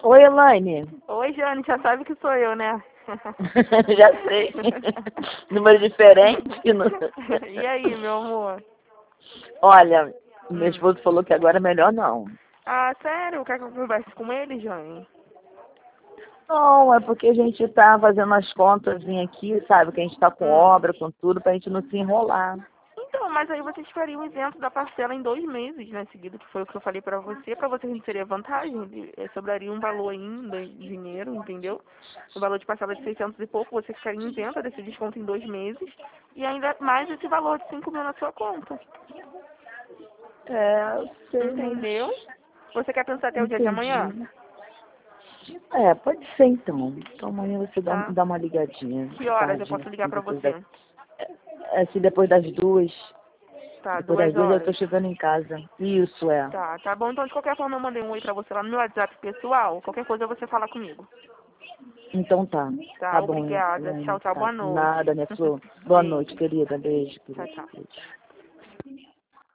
Oi, Elaine. Oi, Jane, já sabe que sou eu, né? Já sei. Número diferente. E aí, meu amor? Olha, meu esposo falou que agora é melhor não. Ah, sério? Quer que eu converse com ele, Jane? Não, é porque a gente tá fazendo as contas aqui, sabe? Que a gente tá com obra, com tudo, pra gente não se enrolar. Então, mas aí vocês fariam o isento da parcela em 2 meses, né? Seguido, que foi o que eu falei pra vocês não seria vantagem. Sobraria um valor ainda em dinheiro, entendeu? O valor de parcela de 600 e pouco, você ficaria isenta desse desconto em 2 meses. E ainda mais esse valor de 5 mil na sua conta. É, eu sei, Entendeu? Você quer pensar até o dia de amanhã? entendi. É, pode ser então. Então amanhã você Tá. dá uma ligadinha. Que horas eu Tarde, posso ligar assim, pra você? assim, depois das 2. Tá, Depois das 2 2 eu tô horas. chegando em casa. Isso, é. Tá, tá bom. Então, de qualquer forma, eu mandei um oi pra você lá no meu WhatsApp pessoal. Qualquer coisa você fala comigo. Então tá. Tá, Tá bom, obrigada. Elaine. Tchau, tchau. Tá. Boa noite. Nada, minha flor. Boa noite, Beijo. querida. Beijo, Tchau, querida. tchau. Beijo.